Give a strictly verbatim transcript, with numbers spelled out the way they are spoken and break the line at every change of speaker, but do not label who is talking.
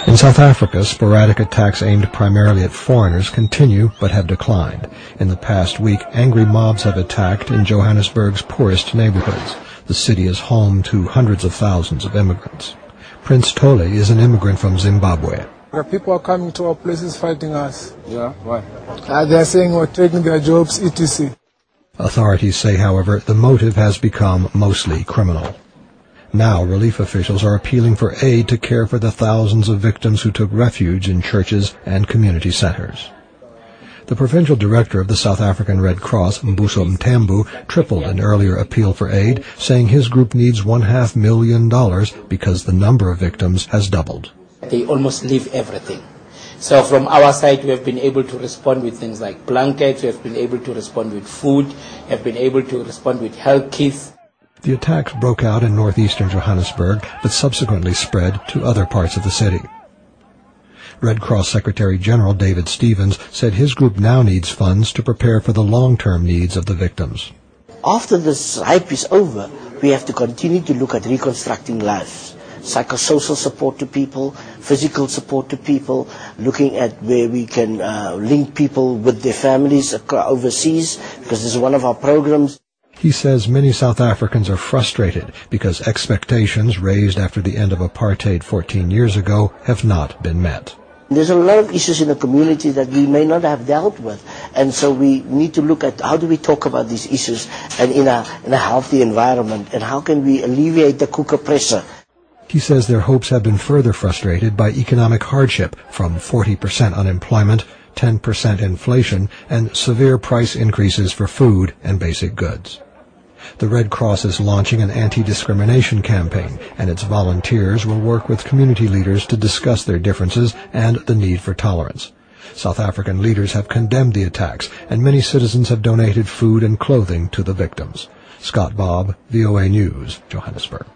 In South Africa, sporadic attacks aimed primarily at foreigners continue but have declined. In the past week, angry mobs have attacked in Johannesburg's poorest neighborhoods. The city is home to hundreds of thousands of immigrants. Prince Tole is an immigrant from Zimbabwe.
People are coming to our places fighting us.
Yeah, why?
Uh, they're saying we're taking their jobs, et cetera.
Authorities say, however, the motive has become mostly criminal. Now, relief officials are appealing for aid to care for the thousands of victims who took refuge in churches and community centers. The provincial director of the South African Red Cross, Mbuso Mthembu, tripled an earlier appeal for aid, saying his group needs one half million dollars because the number of victims has doubled.
They almost leave everything. So from our side, we have been able to respond with things like blankets, we have been able to respond with food, we have been able to respond with health kits.
The attacks broke out in northeastern Johannesburg, but subsequently spread to other parts of the city. Red Cross Secretary General David Stevens said his group now needs funds to prepare for the long-term needs of the victims.
After this hype is over, we have to continue to look at reconstructing lives. Psychosocial support to people, physical support to people, looking at where we can uh, link people with their families overseas, because this is one of our programs.
He says many South Africans are frustrated because expectations raised after the end of apartheid fourteen years ago have not been met.
There's a lot of issues in the community that we may not have dealt with, and so we need to look at how do we talk about these issues and in a, in a healthy environment, and how can we alleviate the cooker pressure.
He says their hopes have been further frustrated by economic hardship from forty percent unemployment, ten percent inflation, and severe price increases for food and basic goods. The Red Cross is launching an anti-discrimination campaign, and its volunteers will work with community leaders to discuss their differences and the need for tolerance. South African leaders have condemned the attacks, and many citizens have donated food and clothing to the victims. Scott Bobb, V O A News, Johannesburg.